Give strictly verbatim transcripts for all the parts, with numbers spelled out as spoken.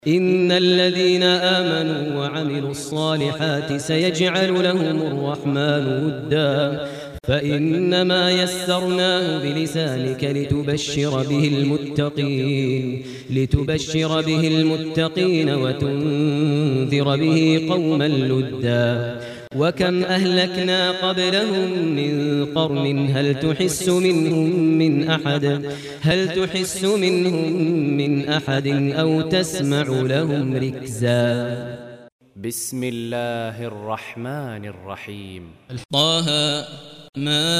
إن الذين آمنوا وعملوا الصالحات سيجعل لهم الرحمن ودا فإنما يسرناه بلسانك لتبشر به المتقين لتبشر به المتقين وتنذر به قوما لدا وكم أهلكنا قبلهم من قرن هل تحس منهم من أحد هل تحس منهم من أحد أو تسمع لهم ركزا. بسم الله الرحمن الرحيم. طه ما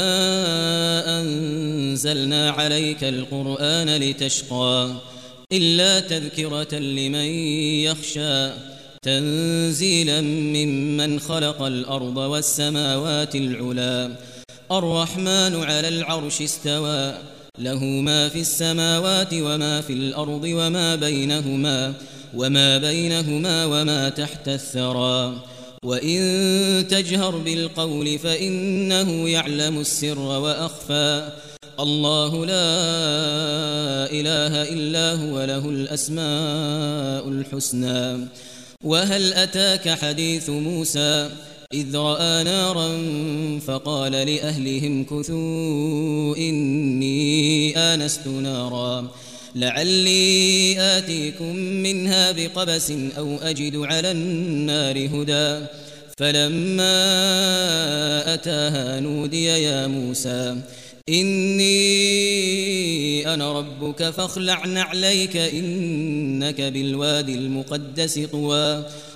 أنزلنا عليك القرآن لتشقى إلا تذكرة لمن يخشى تنزيلا ممن خلق الأرض والسماوات العلا الرحمن على العرش استوى له ما في السماوات وما في الأرض وما بينهما وما بينهما وما تحت الثرى وإن تجهر بالقول فإنه يعلم السر وأخفى الله لا إله إلا هو له الأسماء الحسنى. وهل أتاك حديث موسى إذ رأى نارا فقال لأهلهم كثوا إني آنست نارا لعلي آتيكم منها بقبس أو أجد على النار هدى فلما أتاها نودي يا موسى إني أنا ربك فاخلع نعليك إنك بالوادي المقدس طوى